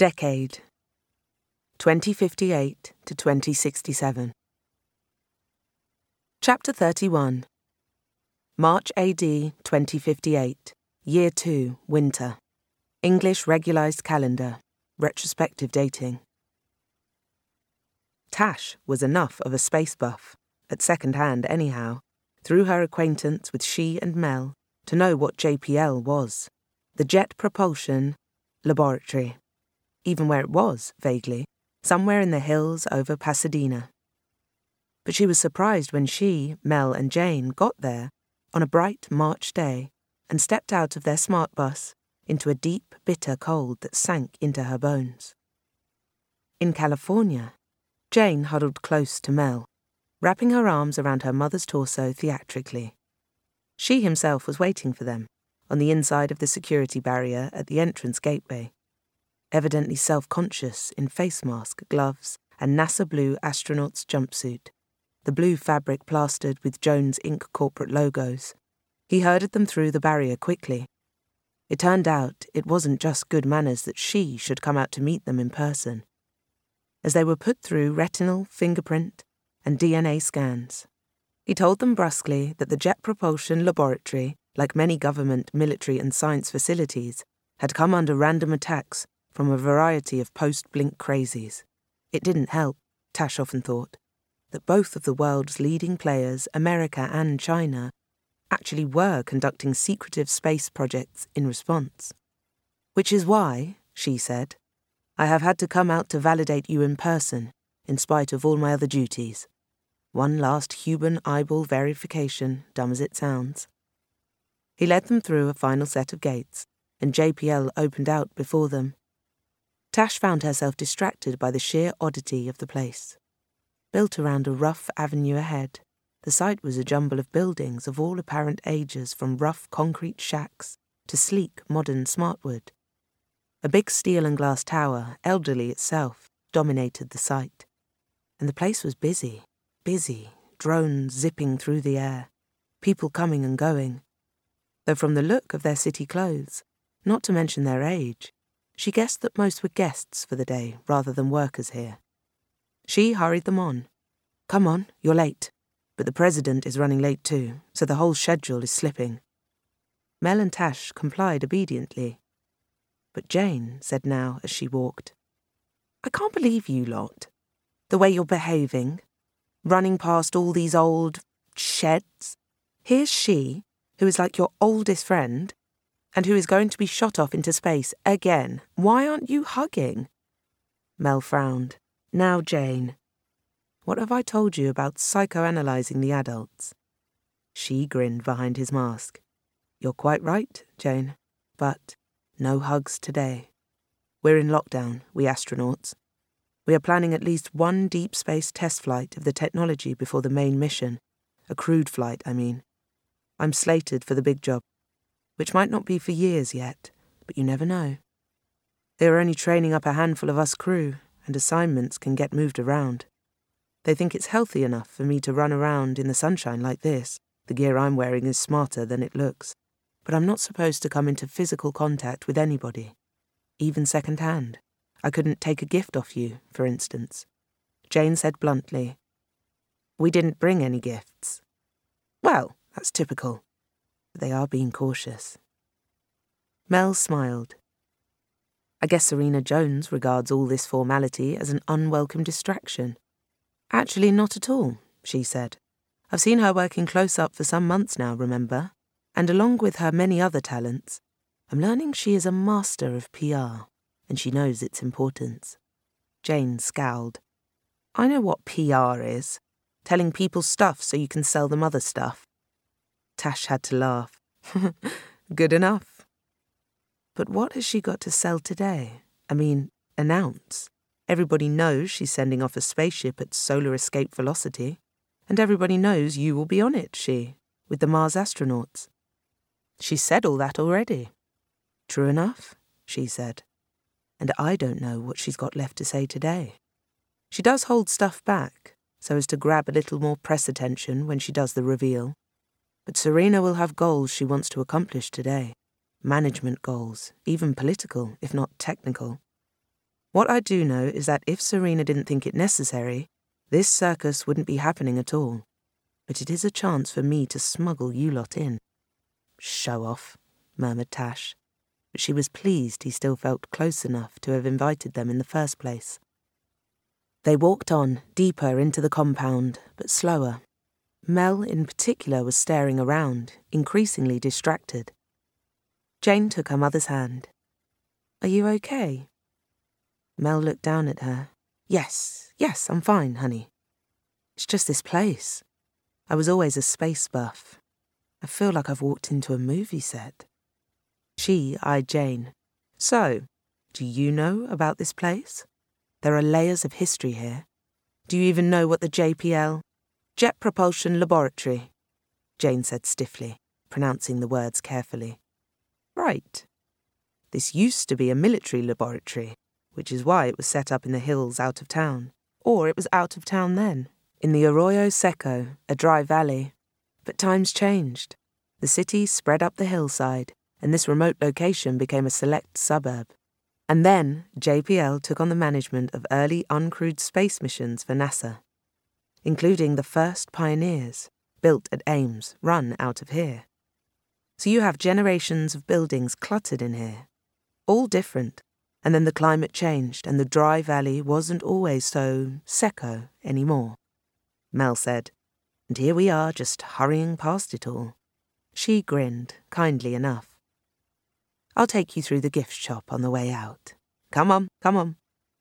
Decade 2058 to 2067. Chapter 31. March AD 2058, Year 2, Winter. English Regularized Calendar, Retrospective Dating. Tash was enough of a space buff, at second hand anyhow, through her acquaintance with she and Mel, to know what JPL was, the Jet Propulsion Laboratory, even where it was, vaguely, somewhere in the hills over Pasadena. But she was surprised when she, Mel and Jane got there on a bright March day and stepped out of their smart bus into a deep, bitter cold that sank into her bones. In California, Jane huddled close to Mel, wrapping her arms around her mother's torso theatrically. She himself was waiting for them, on the inside of the security barrier at the entrance gateway, evidently self-conscious in face mask, gloves, and NASA blue astronaut's jumpsuit, the blue fabric plastered with Jones Inc. corporate logos. He herded them through the barrier quickly. It turned out it wasn't just good manners that she should come out to meet them in person. As they were put through retinal, fingerprint, and DNA scans, he told them brusquely that the Jet Propulsion Laboratory, like many government, military, and science facilities, had come under random attacks from a variety of post-blink crazies. It didn't help, Tash often thought, that both of the world's leading players, America and China, actually were conducting secretive space projects in response. Which is why, she said, I have had to come out to validate you in person, in spite of all my other duties. One last human eyeball verification, dumb as it sounds. He led them through a final set of gates, and JPL opened out before them. Tash found herself distracted by the sheer oddity of the place. Built around a rough avenue ahead, the site was a jumble of buildings of all apparent ages, from rough concrete shacks to sleek modern smartwood. A big steel and glass tower, elderly itself, dominated the site. And the place was busy, drones zipping through the air, people coming and going. Though from the look of their city clothes, not to mention their age, she guessed that most were guests for the day rather than workers here. She hurried them on. Come on, you're late. But the president is running late too, so the whole schedule is slipping. Mel and Tash complied obediently. But Jane said now as she walked, I can't believe you lot. The way you're behaving, running past all these old sheds. Here's she, who is like your oldest friend, and who is going to be shot off into space again. Why aren't you hugging? Mel frowned. Now, Jane, what have I told you about psychoanalyzing the adults? She grinned behind his mask. You're quite right, Jane, but no hugs today. We're in lockdown, we astronauts. We are planning at least one deep space test flight of the technology before the main mission. A crewed flight, I mean. I'm slated for the big job, which might not be for years yet, but you never know. They are only training up a handful of us crew, and assignments can get moved around. They think it's healthy enough for me to run around in the sunshine like this. The gear I'm wearing is smarter than it looks, but I'm not supposed to come into physical contact with anybody, even second-hand. I couldn't take a gift off you, for instance. Jane said bluntly, We didn't bring any gifts. Well, that's typical. But they are being cautious. Mel smiled. I guess Serena Jones regards all this formality as an unwelcome distraction. Actually, not at all, she said. I've seen her working close up for some months now, remember? And along with her many other talents, I'm learning she is a master of PR, and she knows its importance. Jane scowled. I know what PR is. Telling people stuff so you can sell them other stuff. Tash had to laugh. Good enough. But what has she got to sell today? I mean, announce. Everybody knows she's sending off a spaceship at solar escape velocity. And everybody knows you will be on it, with the Mars astronauts. She said all that already. True enough, she said. And I don't know what she's got left to say today. She does hold stuff back, so as to grab a little more press attention when she does the reveal. But Serena will have goals she wants to accomplish today. Management goals, even political, if not technical. What I do know is that if Serena didn't think it necessary, this circus wouldn't be happening at all. But it is a chance for me to smuggle you lot in." "Show off," murmured Tash, but she was pleased he still felt close enough to have invited them in the first place. They walked on, deeper into the compound, but slower. Mel in particular was staring around, increasingly distracted. Jane took her mother's hand. "Are you okay?" Mel looked down at her. Yes, I'm fine, honey. It's just this place. I was always a space buff. I feel like I've walked into a movie set." She eyed Jane. "So, do you know about this place? There are layers of history here. Do you even know what the JPL, Jet Propulsion Laboratory?" Jane said stiffly, pronouncing the words carefully. "Right. This used to be a military laboratory, which is why it was set up in the hills out of town. Or it was out of town then, in the Arroyo Seco, a dry valley. But times changed. The city spread up the hillside, and this remote location became a select suburb. And then JPL took on the management of early uncrewed space missions for NASA, including the first Pioneers, built at Ames, run out of here. So you have generations of buildings cluttered in here, all different, and then the climate changed and the dry valley wasn't always so seco anymore," Mel said, "and here we are just hurrying past it all." She grinned, kindly enough. "I'll take you through the gift shop on the way out. Come on.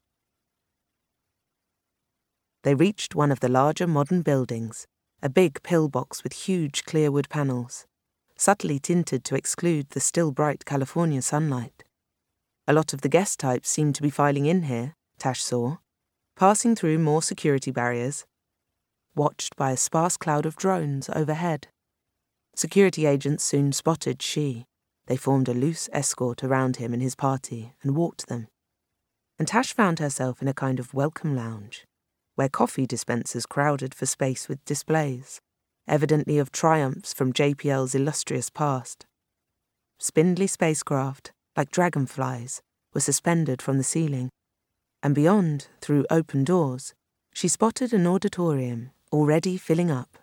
They reached one of the larger modern buildings, a big pillbox with huge clear wood panels, subtly tinted to exclude the still bright California sunlight. A lot of the guest types seemed to be filing in here, Tash saw, passing through more security barriers, watched by a sparse cloud of drones overhead. Security agents soon spotted She. They formed a loose escort around him and his party and walked them. And Tash found herself in a kind of welcome lounge, where coffee dispensers crowded for space with displays, evidently of triumphs from JPL's illustrious past. Spindly spacecraft, like dragonflies, were suspended from the ceiling, and beyond, through open doors, she spotted an auditorium already filling up.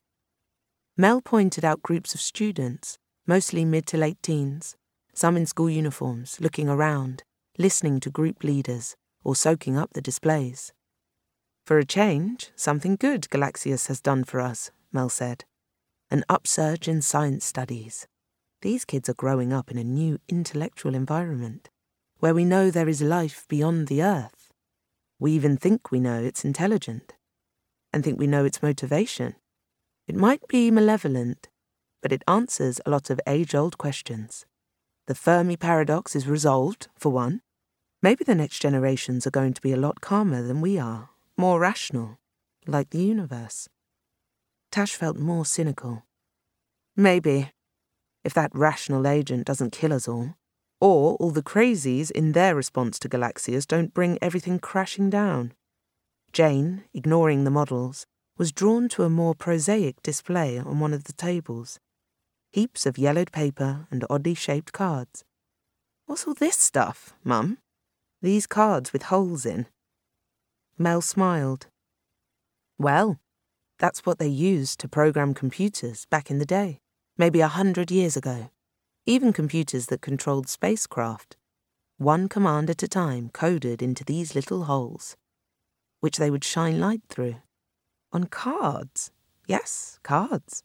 Mel pointed out groups of students, mostly mid to late teens, some in school uniforms, looking around, listening to group leaders, or soaking up the displays. "For a change, something good Galaxius has done for us," Mel said. "An upsurge in science studies. These kids are growing up in a new intellectual environment, where we know there is life beyond the Earth. We even think we know it's intelligent, and think we know its motivation. It might be malevolent, but it answers a lot of age-old questions. The Fermi paradox is resolved, for one. Maybe the next generations are going to be a lot calmer than we are, more rational, like the universe." Tash felt more cynical. "Maybe, if that rational agent doesn't kill us all the crazies in their response to Galaxius don't bring everything crashing down." Jane, ignoring the models, was drawn to a more prosaic display on one of the tables. Heaps of yellowed paper and oddly shaped cards. "What's all this stuff, Mum? These cards with holes in?" Mel smiled. "Well, that's what they used to program computers back in the day, maybe 100 years ago. Even computers that controlled spacecraft. One command at a time coded into these little holes, which they would shine light through. On cards. Yes, cards."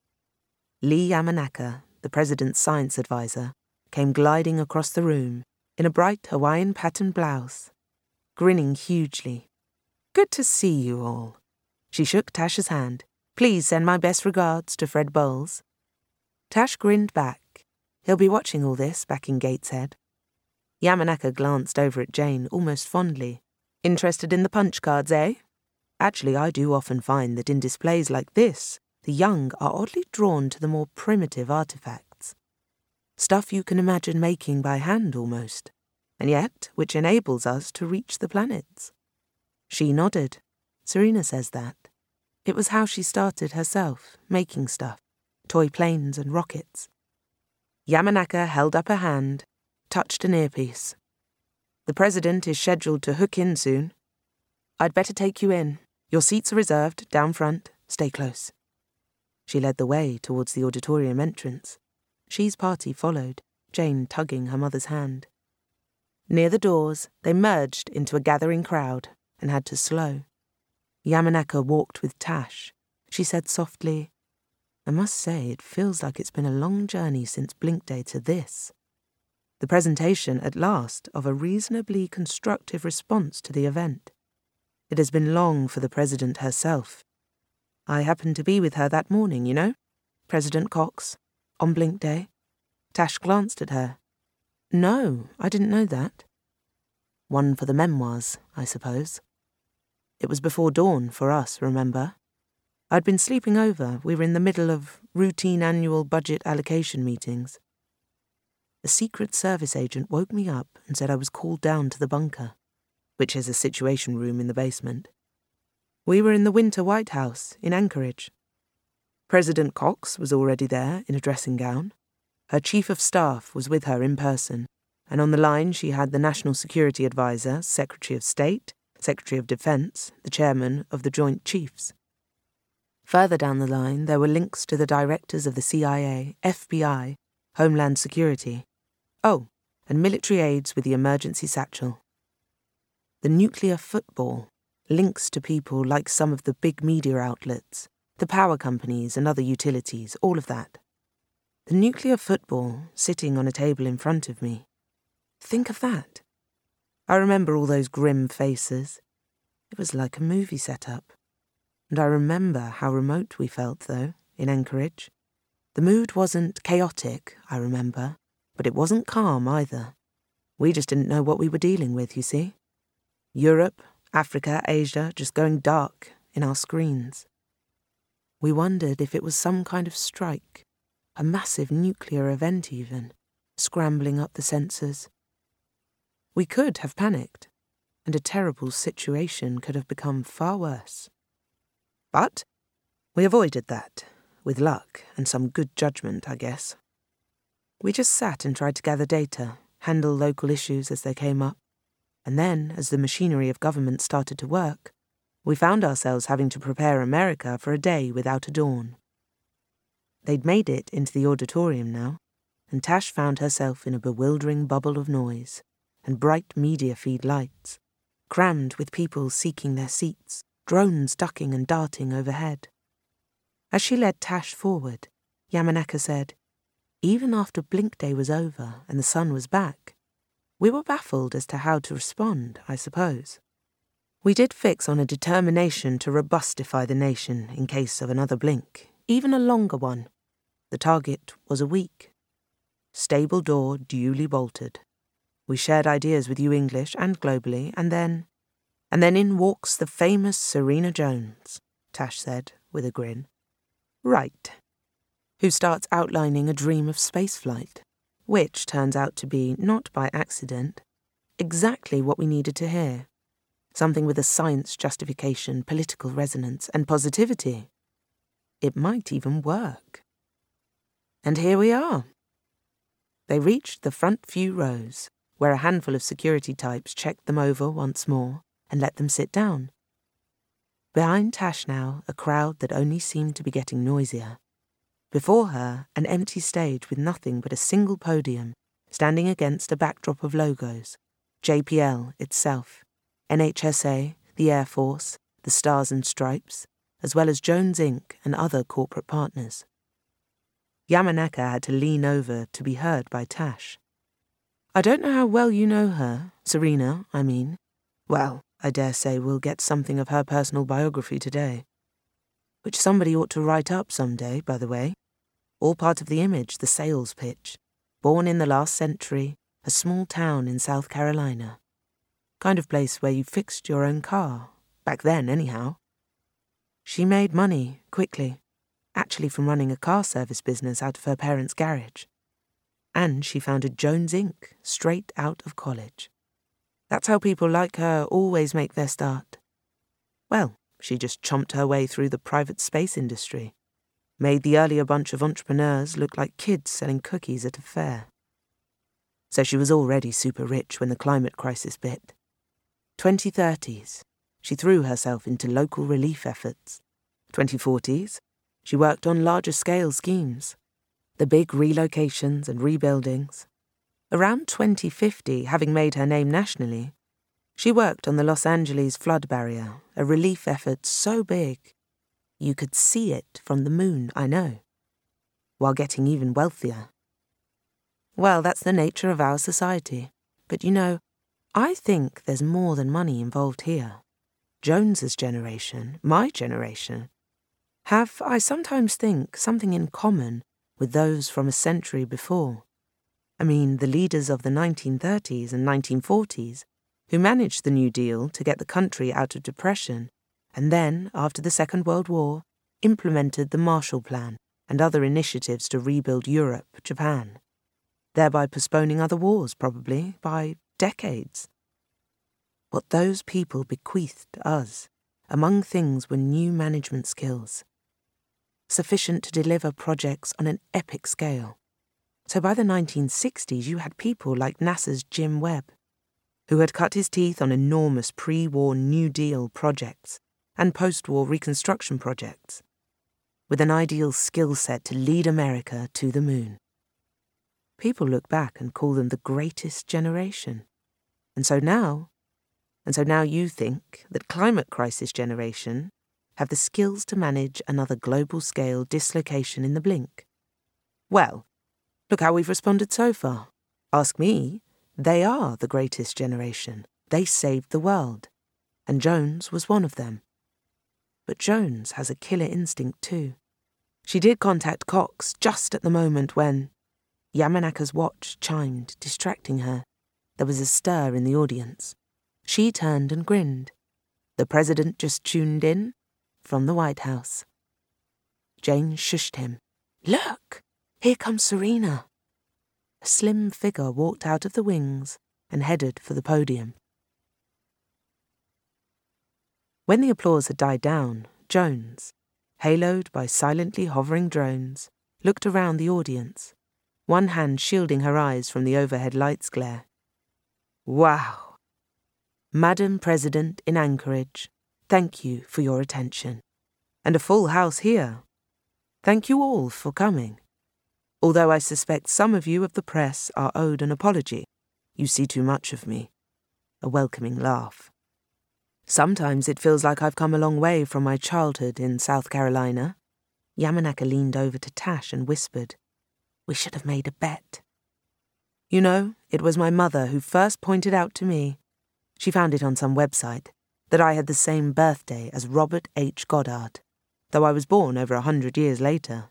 Lee Yamanaka, the president's science advisor, came gliding across the room in a bright Hawaiian pattern blouse, grinning hugely. "Good to see you all." She shook Tash's hand. "Please send my best regards to Fred Bowles." Tash grinned back. He'll be watching all this back in Gateshead. Yamanaka glanced over at Jane almost fondly. "Interested in the punch cards, eh? Actually, I do often find that in displays like this, the young are oddly drawn to the more primitive artifacts. Stuff you can imagine making by hand almost, and yet which enables us to reach the planets." She nodded. "Serena says that. It was how she started herself, making stuff, toy planes and rockets." Yamanaka held up a hand, touched an earpiece. The president is scheduled to hook in soon. I'd better take you in. Your seats are reserved, down front. Stay close. She led the way towards the auditorium entrance. She's party followed, Jane tugging her mother's hand. Near the doors, they merged into a gathering crowd and had to slow. Yamanaka walked with Tash. She said softly, I must say it feels like it's been a long journey since Blink Day to this. The presentation, at last, of a reasonably constructive response to the event. It has been long for the President herself. I happened to be with her that morning, you know, President Cox, on Blink Day. Tash glanced at her. No, I didn't know that. One for the memoirs, I suppose. It was before dawn for us, remember? I'd been sleeping over. We were in the middle of routine annual budget allocation meetings. A Secret Service agent woke me up and said I was called down to the bunker, which is a situation room in the basement. We were in the Winter White House in Anchorage. President Cox was already there in a dressing gown. Her chief of staff was with her in person, and on the line she had the National Security Advisor, Secretary of State, Secretary of Defense, the chairman of the Joint Chiefs. Further down the line there were links to the directors of the CIA, FBI, Homeland Security. Oh, and military aides with the emergency satchel. The nuclear football, links to people like some of the big media outlets, the power companies and other utilities, all of that. The nuclear football sitting on a table in front of me. Think of that. I remember all those grim faces. It was like a movie setup. And I remember how remote we felt, though, in Anchorage. The mood wasn't chaotic, I remember, but it wasn't calm either. We just didn't know what we were dealing with, you see. Europe, Africa, Asia, just going dark in our screens. We wondered if it was some kind of strike, a massive nuclear event even, scrambling up the sensors. We could have panicked, and a terrible situation could have become far worse. But we avoided that, with luck and some good judgment, I guess. We just sat and tried to gather data, handle local issues as they came up, and then, as the machinery of government started to work, we found ourselves having to prepare America for a day without a dawn. They'd made it into the auditorium now, and Tash found herself in a bewildering bubble of noise and bright media feed lights, crammed with people seeking their seats, drones ducking and darting overhead. As she led Tash forward, Yamanaka said, even after Blink Day was over and the sun was back, we were baffled as to how to respond, I suppose. We did fix on a determination to robustify the nation in case of another blink, even a longer one. The target was a week. Stable door duly bolted. We shared ideas with you English and globally, and then in walks the famous Serena Jones, Tash said with a grin. Right. Who starts outlining a dream of spaceflight, which turns out to be, not by accident, exactly what we needed to hear. Something with a science justification, political resonance, and positivity. It might even work. And here we are. They reached the front few rows, where a handful of security types checked them over once more and let them sit down. Behind Tash now, a crowd that only seemed to be getting noisier. Before her, an empty stage with nothing but a single podium, standing against a backdrop of logos. JPL itself, NHSA, the Air Force, the Stars and Stripes, as well as Jones Inc. and other corporate partners. Yamanaka had to lean over to be heard by Tash. I don't know how well you know her, Serena, I mean. Well, I dare say we'll get something of her personal biography today. Which somebody ought to write up someday, by the way. All part of the image, the sales pitch. Born in the last century, a small town in South Carolina. Kind of place where you fixed your own car. Back then, anyhow. She made money, quickly. Actually from running a car service business out of her parents' garage. And she founded Jones Inc. straight out of college. That's how people like her always make their start. Well, she just chomped her way through the private space industry. Made the earlier bunch of entrepreneurs look like kids selling cookies at a fair. so she was already super rich when the climate crisis bit. 2030s, she threw herself into local relief efforts. 2040s, she worked on larger-scale schemes, the big relocations and rebuildings. Around 2050, having made her name nationally, she worked on the Los Angeles flood barrier, a relief effort so big you could see it from the moon, I know, while getting even wealthier. Well, that's the nature of our society. But you know, I think there's more than money involved here. Jones's generation, my generation, have, I sometimes think, something in common with those from a century before. I mean, the leaders of the 1930s and 1940s, who managed the New Deal to get the country out of depression, and then, after the Second World War, implemented the Marshall Plan and other initiatives to rebuild Europe, Japan, thereby postponing other wars, probably, by decades. What those people bequeathed us, among things, were new management skills, sufficient to deliver projects on an epic scale. So by the 1960s, you had people like NASA's Jim Webb, who had cut his teeth on enormous pre-war New Deal projects and post-war reconstruction projects, with an ideal skill set to lead America to the moon. People look back and call them the greatest generation. And so now you think that climate crisis generation have the skills to manage another global-scale dislocation in the blink. Well, look how we've responded so far. Ask me, they are the greatest generation. They saved the world. And Jones was one of them. But Jones has a killer instinct too. She did contact Cox just at the moment when Yamanaka's watch chimed, distracting her. There was a stir in the audience. She turned and grinned. The president just tuned in from the White House. Jane shushed him. Look, here comes Serena. A slim figure walked out of the wings and headed for the podium. When the applause had died down, Jones, haloed by silently hovering drones, looked around the audience, one hand shielding her eyes from the overhead lights' glare. Wow! Madam President in Anchorage, thank you for your attention. And a full house here. Thank you all for coming. Although I suspect some of you of the press are owed an apology. You see too much of me. A welcoming laugh. Sometimes it feels like I've come a long way from my childhood in South Carolina. Yamanaka leaned over to Tash and whispered, We should have made a bet. You know, it was my mother who first pointed out to me, she found it on some website, that I had the same birthday as Robert H. Goddard, though I was born over 100 years later.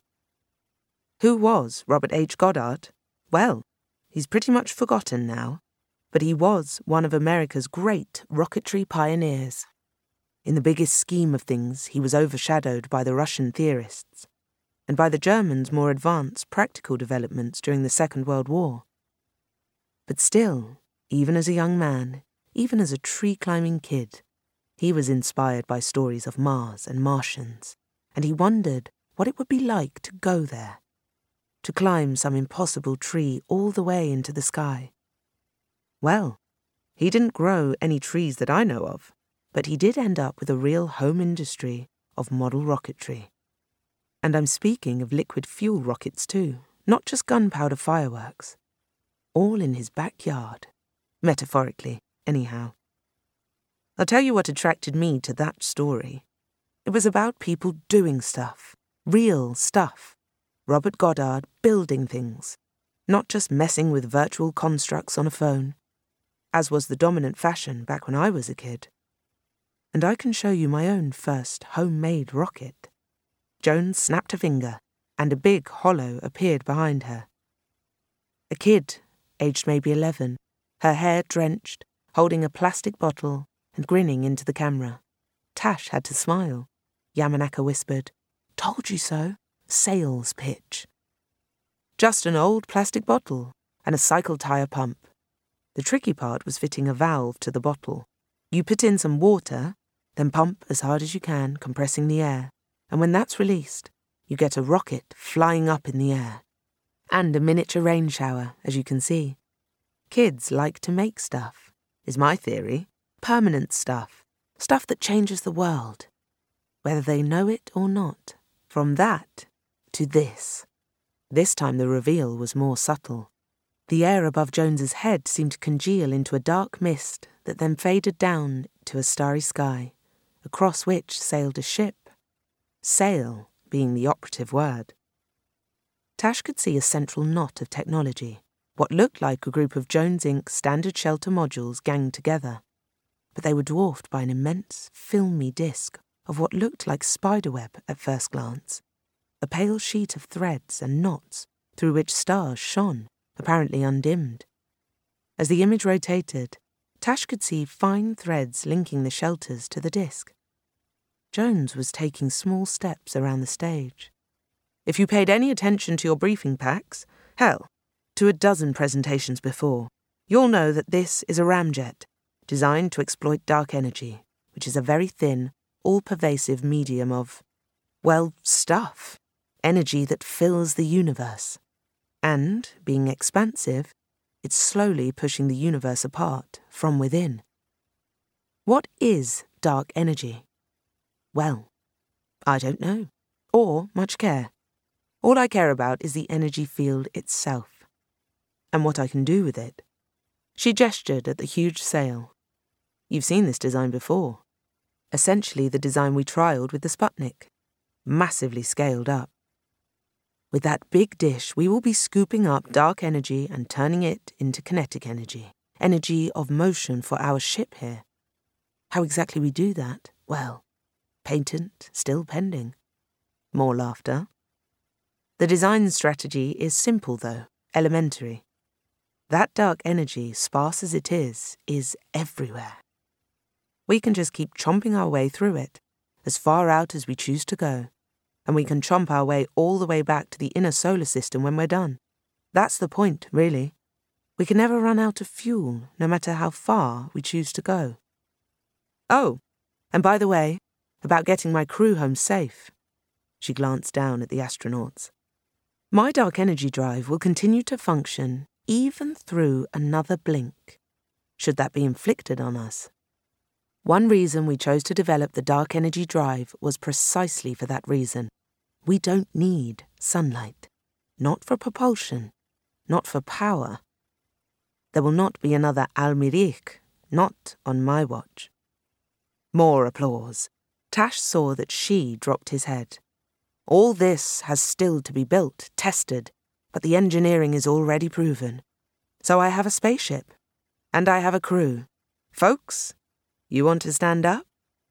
Who was Robert H. Goddard? Well, he's pretty much forgotten now, but he was one of America's great rocketry pioneers. In the biggest scheme of things, he was overshadowed by the Russian theorists, and by the Germans' more advanced practical developments during the Second World War. But still, even as a young man, even as a tree-climbing kid, he was inspired by stories of Mars and Martians, and he wondered what it would be like to go there, to climb some impossible tree all the way into the sky. Well, he didn't grow any trees that I know of, but he did end up with a real home industry of model rocketry. And I'm speaking of liquid fuel rockets too, not just gunpowder fireworks. All in his backyard. Metaphorically, anyhow. I'll tell you what attracted me to that story. It was about people doing stuff. Real stuff. Robert Goddard building things. Not just messing with virtual constructs on a phone, as was the dominant fashion back when I was a kid. And I can show you my own first homemade rocket. Jones snapped a finger, and a big hollow appeared behind her. A kid, aged maybe 11, her hair drenched, holding a plastic bottle and grinning into the camera. Tash had to smile. Yamanaka whispered, Told you so. Sales pitch. Just an old plastic bottle and a cycle tire pump. The tricky part was fitting a valve to the bottle. You put in some water, then pump as hard as you can, compressing the air, and when that's released, you get a rocket flying up in the air. And a miniature rain shower, as you can see. Kids like to make stuff, is my theory. Permanent stuff. Stuff that changes the world. Whether they know it or not. From that to this. This time the reveal was more subtle. The air above Jones's head seemed to congeal into a dark mist that then faded down to a starry sky, across which sailed a ship. Sail being the operative word. Tash could see a central knot of technology, what looked like a group of Jones Inc. standard shelter modules ganged together, but they were dwarfed by an immense, filmy disk of what looked like spiderweb at first glance, a pale sheet of threads and knots through which stars shone, apparently undimmed. As the image rotated, Tash could see fine threads linking the shelters to the disk. Jones was taking small steps around the stage. If you paid any attention to your briefing packs, hell, to a dozen presentations before, you'll know that this is a ramjet, designed to exploit dark energy, which is a very thin, all-pervasive medium of, well, stuff, energy that fills the universe. And, being expansive, it's slowly pushing the universe apart from within. What is dark energy? Well, I don't know, or much care. All I care about is the energy field itself, and what I can do with it. She gestured at the huge sail. You've seen this design before. Essentially the design we trialled with the Sputnik, massively scaled up. With that big dish, we will be scooping up dark energy and turning it into kinetic energy, energy of motion for our ship here. How exactly we do that? Well, patent still pending. More laughter. The design strategy is simple though, elementary. That dark energy, sparse as it is everywhere. We can just keep chomping our way through it, as far out as we choose to go, and we can chomp our way all the way back to the inner solar system when we're done. That's the point, really. We can never run out of fuel, no matter how far we choose to go. Oh, and by the way, about getting my crew home safe. She glanced down at the astronauts. My dark energy drive will continue to function even through another blink, should that be inflicted on us. One reason we chose to develop the dark energy drive was precisely for that reason. We don't need sunlight. Not for propulsion. Not for power. There will not be another Almirich, not on my watch. More applause. Tash saw that she dropped his head. All this has still to be built, tested, but the engineering is already proven. So I have a spaceship. And I have a crew. Folks, you want to stand up?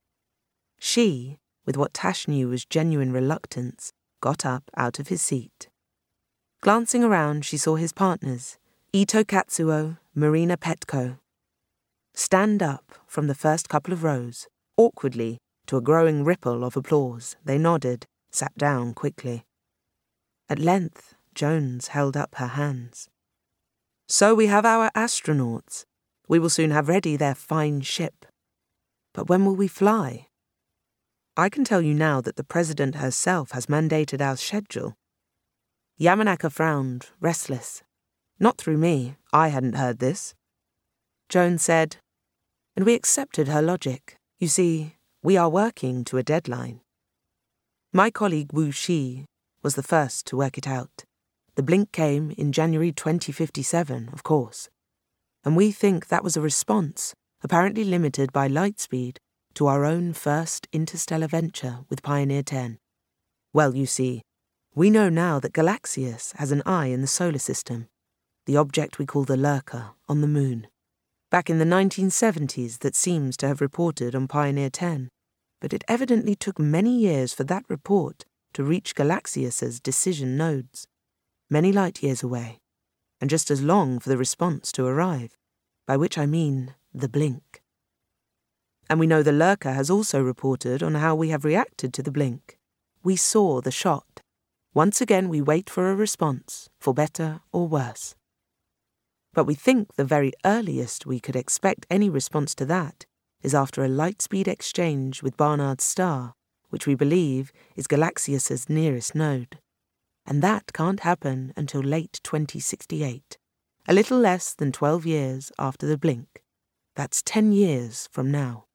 She, with what Tash knew was genuine reluctance, got up out of his seat. Glancing around, she saw his partners, Ito Katsuo, Marina Petko. Stand up from the first couple of rows, awkwardly, to a growing ripple of applause. They nodded, sat down quickly. At length, Jones held up her hands. So we have our astronauts. We will soon have ready their fine ship. But when will we fly? I can tell you now that the President herself has mandated our schedule. Yamanaka frowned, restless. Not through me, I hadn't heard this. Jones said, and we accepted her logic. You see, we are working to a deadline. My colleague Wu Shi was the first to work it out. The blink came in January 2057, of course. And we think that was a response, apparently limited by light speed, to our own first interstellar venture with Pioneer 10. Well, you see, we know now that Galaxius has an eye in the solar system, the object we call the Lurker, on the moon. Back in the 1970s that seems to have reported on Pioneer 10, but it evidently took many years for that report to reach Galaxius's decision nodes, many light years away, and just as long for the response to arrive, by which I mean the blink. And we know the Lurker has also reported on how we have reacted to the blink. We saw the shot. Once again we wait for a response, for better or worse. But we think the very earliest we could expect any response to that is after a light-speed exchange with Barnard's star, which we believe is Galaxius's nearest node. And that can't happen until late 2068, a little less than 12 years after the blink. That's 10 years from now.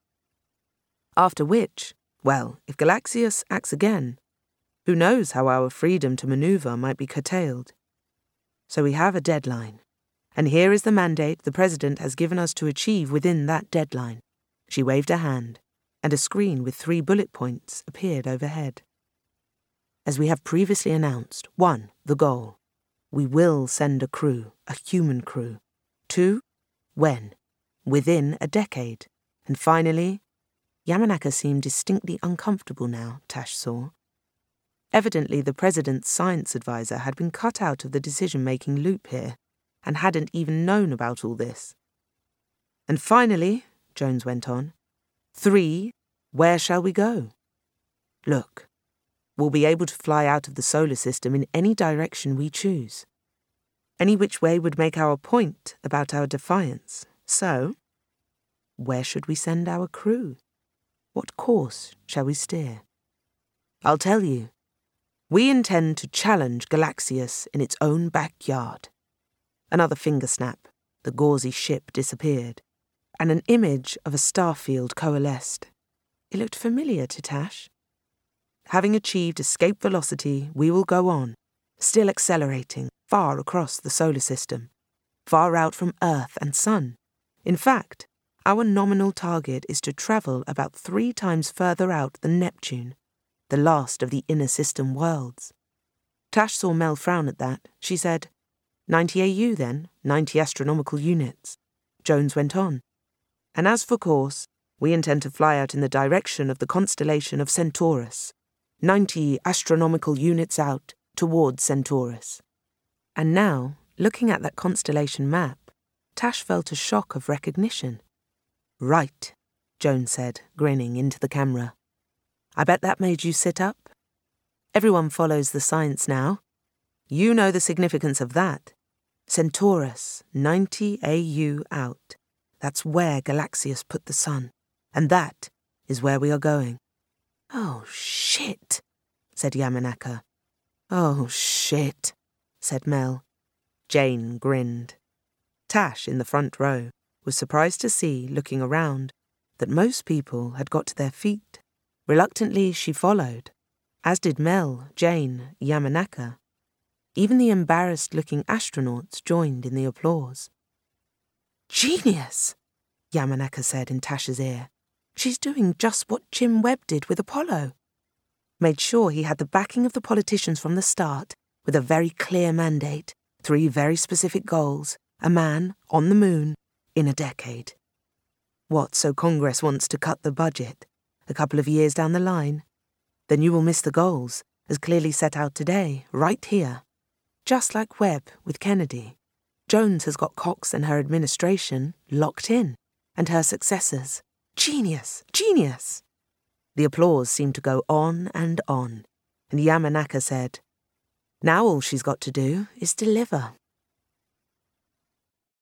After which, well, if Galaxius acts again, who knows how our freedom to maneuver might be curtailed. So we have a deadline. And here is the mandate the President has given us to achieve within that deadline. She waved a hand, and a screen with 3 bullet points appeared overhead. As we have previously announced, 1, the goal. We will send a crew, a human crew. 2, when? Within a decade. And finally, Yamanaka seemed distinctly uncomfortable now, Tash saw. Evidently the President's science advisor had been cut out of the decision-making loop here, and hadn't even known about all this. And finally, Jones went on, 3, where shall we go? Look, we'll be able to fly out of the solar system in any direction we choose. Any which way would make our point about our defiance. So, where should we send our crew? What course shall we steer? I'll tell you. We intend to challenge Galaxius in its own backyard. Another finger snap, the gauzy ship disappeared, and an image of a starfield coalesced. It looked familiar to Tash. Having achieved escape velocity, we will go on, still accelerating, far across the solar system, far out from Earth and Sun. In fact, our nominal target is to travel about 3 times further out than Neptune, the last of the inner system worlds. Tash saw Mel frown at that. She said, 90 AU then, 90 astronomical units. Jones went on. And as for course, we intend to fly out in the direction of the constellation of Centaurus, 90 astronomical units out towards Centaurus. And now, looking at that constellation map, Tash felt a shock of recognition. Right, Jones said, grinning into the camera. I bet that made you sit up. Everyone follows the science now. You know the significance of that. Centaurus, 90 AU out. That's where Galaxius put the sun. And that is where we are going. Oh, shit, said Yamanaka. Oh, shit, said Mel. Jane grinned. Tash, in the front row, was surprised to see, looking around, that most people had got to their feet. Reluctantly, she followed, as did Mel, Jane, Yamanaka. Even the embarrassed-looking astronauts joined in the applause. Genius, Yamanaka said in Tash's ear. She's doing just what Jim Webb did with Apollo. Made sure he had the backing of the politicians from the start, with a very clear mandate, 3 very specific goals, a man on the moon in a decade. What, so Congress wants to cut the budget a couple of years down the line? Then you will miss the goals, as clearly set out today, right here. Just like Webb with Kennedy, Jones has got Cox and her administration locked in, and her successors. Genius! Genius! The applause seemed to go on, and Yamanaka said, now all she's got to do is deliver.